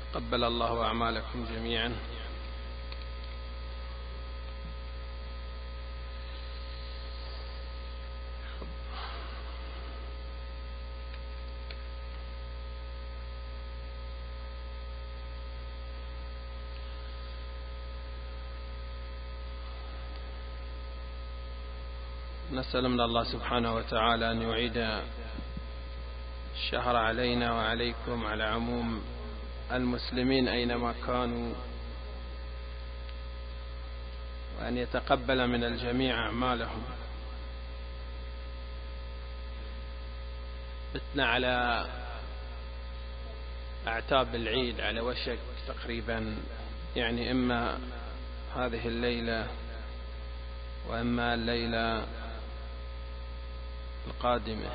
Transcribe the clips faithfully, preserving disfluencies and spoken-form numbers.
تقبل الله أعمالكم جميعا. نسأل من الله سبحانه وتعالى أن يعيد الشهر علينا وعليكم على عموم المسلمين أينما كانوا، وأن يتقبل من الجميع أعمالهم. بتنا على أعتاب العيد على وشك تقريبا، يعني إما هذه الليلة وإما الليلة القادمة.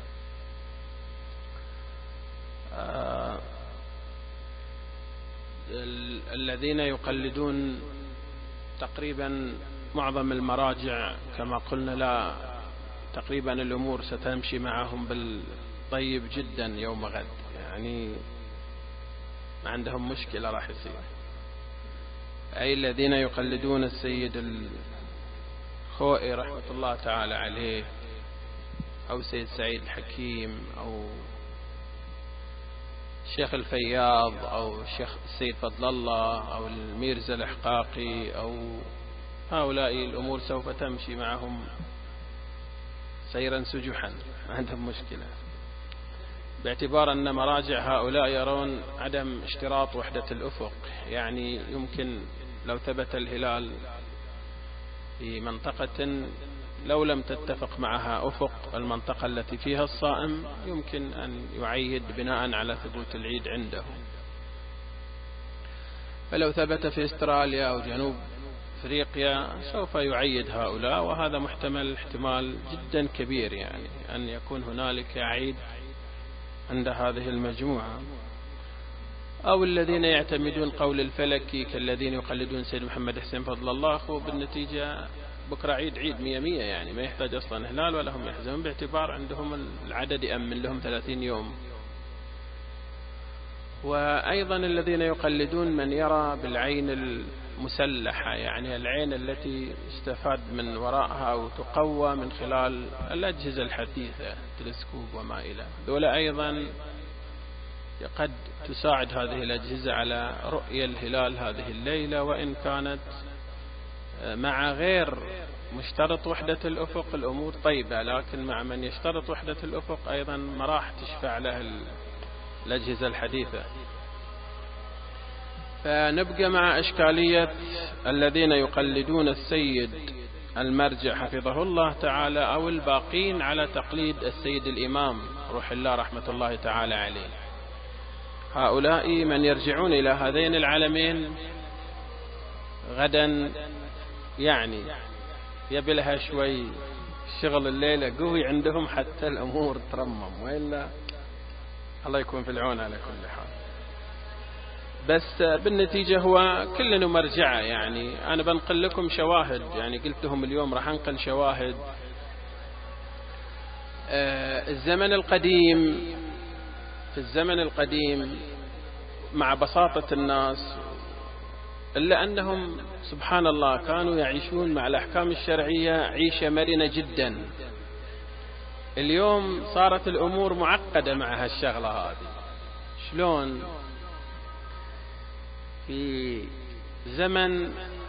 آه الذين يقلدون تقريبا معظم المراجع كما قلنا، لا تقريبا الأمور ستمشي معهم بالطيب جدا يوم غد، يعني ما عندهم مشكلة راح يصير. أي الذين يقلدون السيد الخوئي رحمة الله تعالى عليه، أو سيد سعيد الحكيم، أو الشيخ الفياض، أو الشيخ السيد فضل الله، أو الميرزا الإحقاقي، أو هؤلاء الأمور سوف تمشي معهم سيرا سجحا، ما عندهم مشكلة، باعتبار أن مراجع هؤلاء يرون عدم اشتراط وحدة الأفق. يعني يمكن لو ثبت الهلال في منطقة لو لم تتفق معها أفق المنطقة التي فيها الصائم، يمكن أن يعيد بناء على ثبوت العيد عنده. فلو ثبت في استراليا أو جنوب أفريقيا سوف يعيد هؤلاء، وهذا محتمل احتمال جدا كبير، يعني أن يكون هنالك عيد عند هذه المجموعة. أو الذين يعتمدون قول الفلكي كالذين يقلدون سيد محمد حسين فضل الله، وبالنتيجة بكرة عيد عيد مية مية، يعني ما يحتاج أصلا هلال ولا هم يحزنون، باعتبار عندهم العدد يأمن لهم ثلاثين يوم. وأيضا الذين يقلدون من يرى بالعين المسلحة، يعني العين التي استفاد من وراءها أو تقوى من خلال الأجهزة الحديثة، تلسكوب وما إلى ذولا، أيضا قد تساعد هذه الأجهزة على رؤية الهلال هذه الليلة، وإن كانت مع غير مشترط وحدة الأفق الأمور طيبة، لكن مع من يشترط وحدة الأفق أيضا ما راح تشفع له الأجهزة الحديثة. فنبقى مع إشكالية الذين يقلدون السيد المرجع حفظه الله تعالى، أو الباقين على تقليد السيد الإمام روح الله رحمة الله تعالى عليه. هؤلاء من يرجعون إلى هذين العالمين غدا، يعني يبي لها شوي شغل الليلة قوي عندهم حتى الأمور ترمم، وإلا الله يكون في العون على كل حال. بس بالنتيجة هو كلنا مرجعة، يعني أنا بنقل لكم شواهد، يعني قلت لهم اليوم راح أنقل شواهد. آه الزمن القديم، في الزمن القديم مع بساطة الناس، إلا أنهم سبحان الله كانوا يعيشون مع الأحكام الشرعية عيشة مرنة جدا. اليوم صارت الأمور معقدة مع هالشغلة هذه. شلون؟ في زمن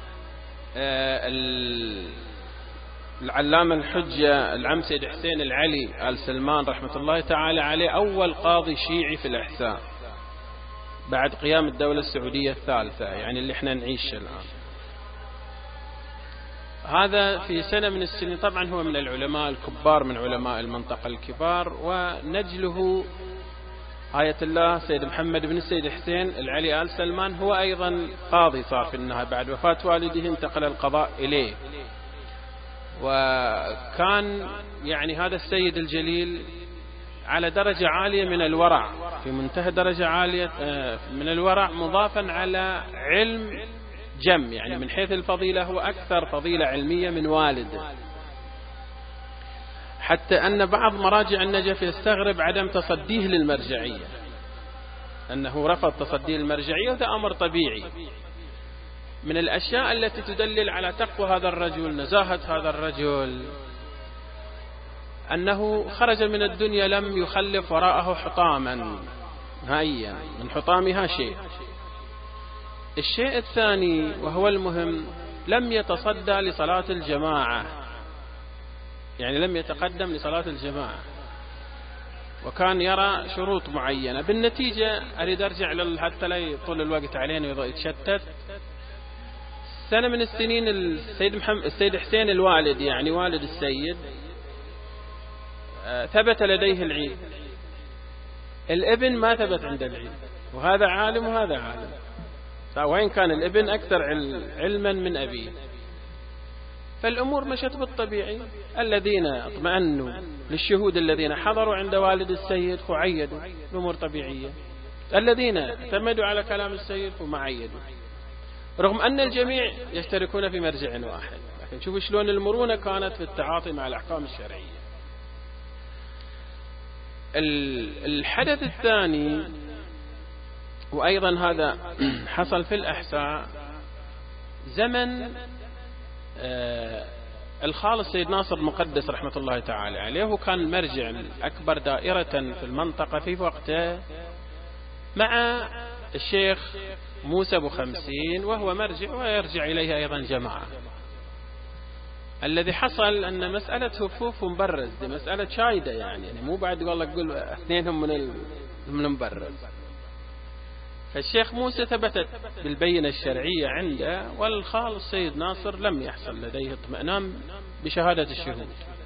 العلامة الحجة العم سيد حسين العلي آل سلمان رحمة الله تعالى عليه، أول قاضي شيعي في الإحساء بعد قيام الدولة السعودية الثالثة، يعني اللي احنا نعيش الآن. هذا في سنة من السنين، طبعا هو من العلماء الكبار، من علماء المنطقة الكبار، ونجله آية الله سيد محمد بن السيد حسين العلي آل سلمان هو أيضا قاضي، صار في النهاية بعد وفاة والده انتقل القضاء إليه. وكان يعني هذا السيد الجليل على درجة عالية من الورع، في منتهى درجة عالية من الورع، مضافا على علم جم، يعني من حيث الفضيلة هو أكثر فضيلة علمية من والده، حتى أن بعض مراجع النجف يستغرب عدم تصديه للمرجعية. أنه رفض تصدي المرجعية، وهذا أمر طبيعي. من الأشياء التي تدلل على تقوى هذا الرجل، نزاهة هذا الرجل، أنه خرج من الدنيا لم يخلف وراءه حطاما نهائيا، من حطامها شيء. الشيء الثاني وهو المهم، لم يتصدى لصلاة الجماعة، يعني لم يتقدم لصلاة الجماعة، وكان يرى شروط معينة. بالنتيجة أريد أرجع حتى لا يطول الوقت علينا ويتشتت. سنة من السنين السيد محمد السيد حسين الوالد، يعني والد السيد، ثبت لديه العيد، الابن ما ثبت عند العيد، وهذا عالم وهذا عالم، وإن كان الابن أكثر علما من أبيه. فالأمور مشت بالطبيعي. الذين اطمأنوا للشهود الذين حضروا عند والد السيد فعيدوا، الأمور طبيعية. الذين اعتمدوا على كلام السيد وما عيدوا، رغم أن الجميع يشتركون في مرجع واحد. لكن شوفوا شلون المرونة كانت في التعاطي مع الأحكام الشرعية. الحدث الثاني، وأيضا هذا حصل في الأحساء زمن الخالص السيد ناصر المقدس رحمة الله تعالى عليه، وكان المرجع الأكبر دائرة في المنطقة في وقته، مع الشيخ موسى أبو خمسين، وهو مرجع ويرجع إليه أيضا جماعة. الذي حصل أن مسألة هفوف مبرز، دي مسألة شايدة، يعني, يعني مو بعد والله تقول اثنينهم من من المبرز. فالشيخ موسى ثبتت بالبينة الشرعية عنده، والخالص السيد ناصر لم يحصل لديه اطمئنان بشهادة الشهود،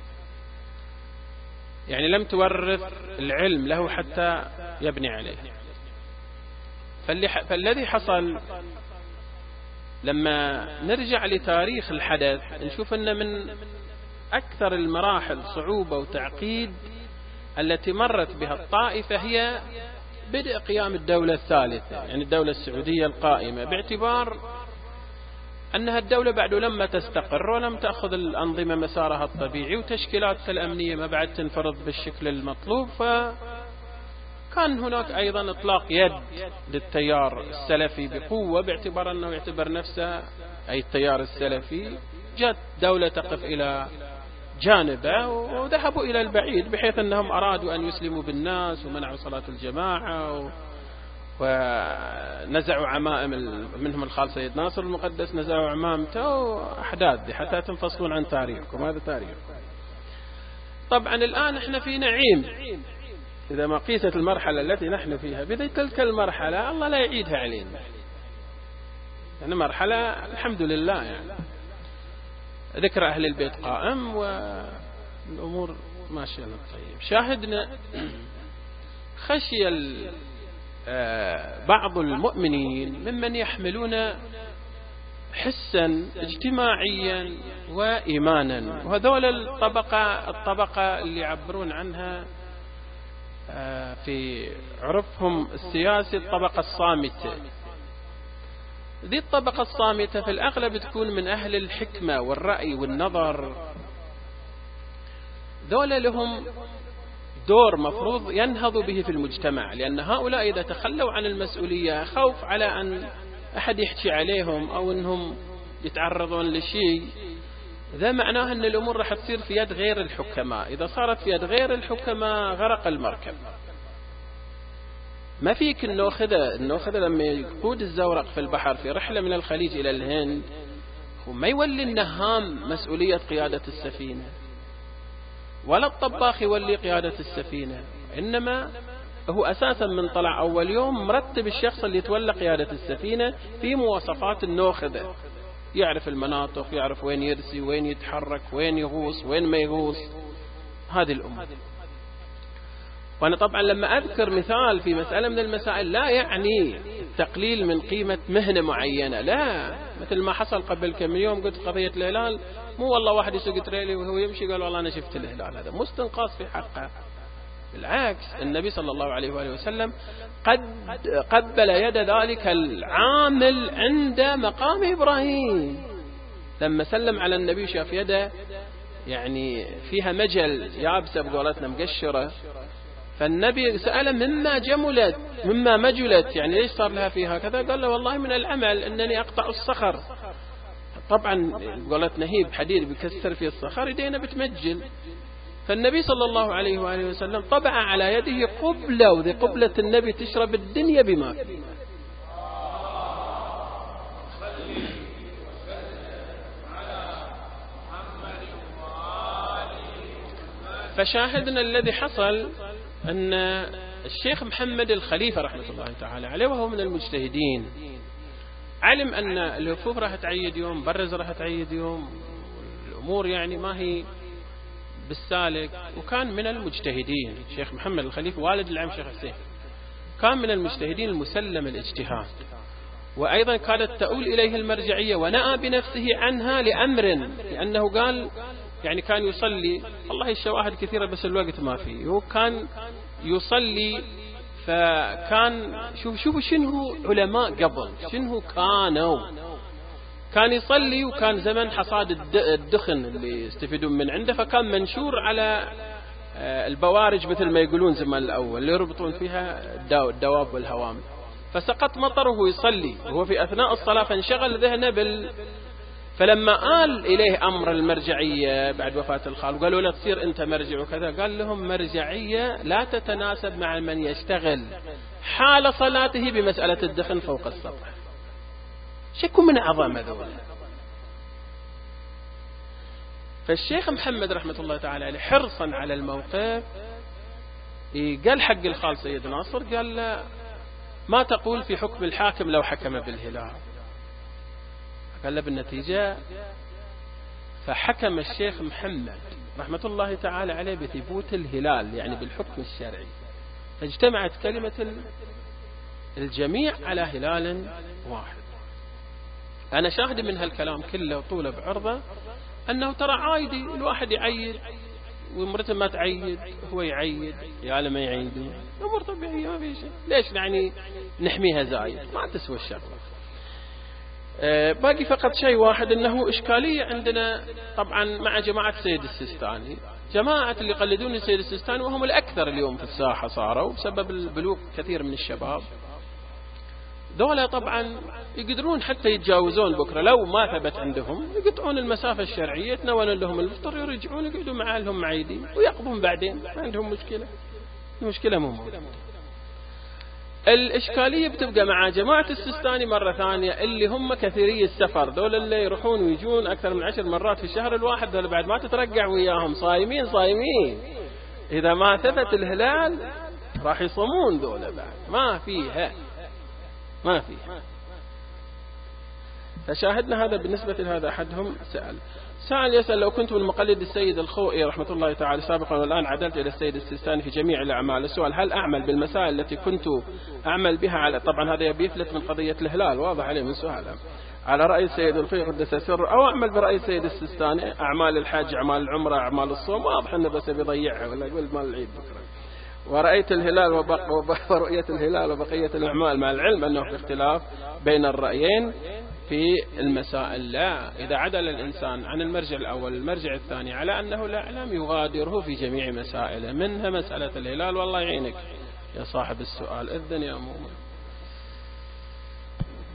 يعني لم تورث العلم له حتى يبني عليه. فالذي حصل لما نرجع لتاريخ الحدث نشوف أن من أكثر المراحل صعوبة وتعقيد التي مرت بها الطائفة هي بدء قيام الدولة الثالثة، يعني الدولة السعودية القائمة، باعتبار أنها الدولة بعد لما تستقر ولم تأخذ الأنظمة مسارها الطبيعي، وتشكيلاتها الأمنية ما بعد تنفرض بالشكل المطلوب. فكان هناك أيضا إطلاق يد للتيار السلفي بقوة، باعتبار أنه يعتبر نفسه أي التيار السلفي جاءت دولة تقف إلى جانبه، وذهبوا إلى البعيد بحيث أنهم أرادوا أن يسلموا بالناس ومنعوا صلاة الجماعة، ونزعوا عمائم منهم الخالص سيد ناصر المقدس، نزعوا عمامته، وأحداث دي حتى تنفصلون عن تاريخكم، هذا تاريخكم. طبعا الآن احنا في نعيم إذا ما قيست المرحلة التي نحن فيها بذي تلك المرحلة، الله لا يعيدها علينا، يعني مرحلة الحمد لله، يعني ذكر أهل البيت قائم والأمور ماشية طيب. شاهدنا خشي بعض المؤمنين ممن يحملون حسا اجتماعيا وإيمانا، وهذول الطبقة الطبقة اللي يعبرون عنها في عرفهم السياسي الطبقة الصامتة. ذي الطبقة الصامتة في الأغلب تكون من أهل الحكمة والرأي والنظر، ذولا لهم دور مفروض ينهضوا به في المجتمع، لأن هؤلاء إذا تخلوا عن المسؤولية خوف على أن أحد يحكي عليهم أو أنهم يتعرضون لشيء، ذا معناه أن الأمور راح تصير في يد غير الحكماء. إذا صارت في يد غير الحكماء غرق المركب. ما فيك النوخذة النوخذة لما يقود الزورق في البحر في رحلة من الخليج إلى الهند، وما يولي النهام مسؤولية قيادة السفينة، ولا الطباخ يولي قيادة السفينة، إنما هو أساسا من طلع أول يوم مرتب الشخص اللي يتولى قيادة السفينة في مواصفات النوخذة، يعرف المناطق، يعرف وين يرسي، وين يتحرك، وين يغوص، وين ما يغوص، هذه الأمور. وأنا طبعا لما أذكر مثال في مسألة من المسائل لا يعني التقليل من قيمة مهنة معينة، لا، مثل ما حصل قبل كم يوم قلت قضية الهلال، مو والله واحد يسوق تريلي وهو يمشي قال والله أنا شفت الهلال، هذا مستنقاص في حقه. بالعكس، النبي صلى الله عليه وآله وسلم قد قبل يد ذلك العامل عند مقام إبراهيم لما سلم على النبي، شاف يده يعني فيها مجل يابسة بقولتنا مقشرة، فالنبي سأل مما جملت مما مجلت، يعني ليش صار لها فيها كذا؟ قال له والله من العمل أنني أقطع الصخر. طبعا قالت نهيب حديد بكسر في الصخر يدينا بتمجل. فالنبي صلى الله عليه وآله وسلم طبع على يده قبلة، وذي قبلة النبي تشرب الدنيا بما فيه. فشاهدنا الذي حصل أن الشيخ محمد الخليفة رحمة الله تعالى عليه وهو من المجتهدين علم أن الوفوف راح تعيد يوم، برز راح تعيد يوم، الأمور يعني ما هي بالسالك، وكان من المجتهدين. الشيخ محمد الخليفة والد العم شيخ حسين كان من المجتهدين المسلم الاجتهاد، وأيضا كانت تؤول إليه المرجعية ونأى بنفسه عنها لأمر، لأنه قال يعني كان يصلي، والله الشواهد كثيرة بس الوقت ما فيه، هو كان يصلي فكان شوف شوفوا شنو علماء قبل شنو كانوا، كان يصلي وكان زمن حصاد الدخن اللي يستفيدون من عنده، فكان منشور على البوارج مثل ما يقولون زمان الأول اللي يربطون فيها الدواب والهوام، فسقط مطر وهو يصلي وهو في أثناء الصلاة فانشغل ذهنه بال فلما آل إليه أمر المرجعية بعد وفاة الخال وقالوا له تصير أنت مرجع وكذا، قال لهم مرجعية لا تتناسب مع من يشتغل حال صلاته بمسألة الدخن فوق السطح. شكوا من أعظم ذولا. فالشيخ محمد رحمة الله تعالى عليه حرصا على الموقف قال حق الخال سيد ناصر، قال له ما تقول في حكم الحاكم لو حكم بالهلال؟ قال له بالنتيجة فحكم الشيخ محمد رحمة الله تعالى عليه بثبوت الهلال يعني بالحكم الشرعي، فاجتمعت كلمة الجميع على هلال واحد. أنا شاهد من هالكلام كله طوله بعرضه أنه ترى عادي الواحد يعيد ومرته ما تعيد هو يعيد يا لما يعيدوا، أمور طبيعية ما في شيء، ليش يعني نحميها زايد؟ ما تسوى الشغلة. أه باقي فقط شيء واحد أنه إشكالية عندنا طبعا مع جماعة السيد السيستاني، جماعة اللي يقلدون السيد السيستاني وهم الأكثر اليوم في الساحة صاروا بسبب البلوغ كثير من الشباب، دولة طبعا يقدرون حتى يتجاوزون بكرة لو ما ثبت عندهم، يقطعون المسافة الشرعية يتناولون لهم الفطر يرجعون يقعدوا مع أهلهم معيدين ويقضون بعدين ما عندهم مشكلة، المشكلة مو موجودة. الإشكالية بتبقى مع جماعة السيستاني مرة ثانية اللي هم كثيري السفر، دول اللي يروحون ويجون أكثر من عشر مرات في الشهر الواحد، دول بعد ما تترقع وياهم صايمين صايمين، إذا ما ثبت الهلال راح يصومون دول بعد ما فيها ما فيها. فشاهدنا هذا بالنسبة لهذا أحدهم سأل سأل يسأل لو كنت من مقلد السيد الخوئي رحمة الله تعالى سابقا والآن عدلت إلى السيد السيستاني في جميع الأعمال، السؤال هل أعمل بالمسائل التي كنت أعمل بها على طبعا هذا بيفلت من قضية الهلال واضح عليه من سؤاله على رأي السيد الخوئي قدس سره، أو أعمل برأي السيد السيستاني أعمال الحج أعمال العمرة أعمال الصوم، واضح أنه بس بيضيعها ولا يقول مال العيد بكرة. ورأيت الهلال ورؤية الهلال وبقية الأعمال مع العلم أنه في اختلاف بين الرأيين في المسائل، لا إذا عدل الإنسان عن المرجع الأول المرجع الثاني على أنه لا لم يغادره في جميع مسائله منها مسألة الهلال. والله يعينك يا صاحب السؤال، إذن يا مؤمن.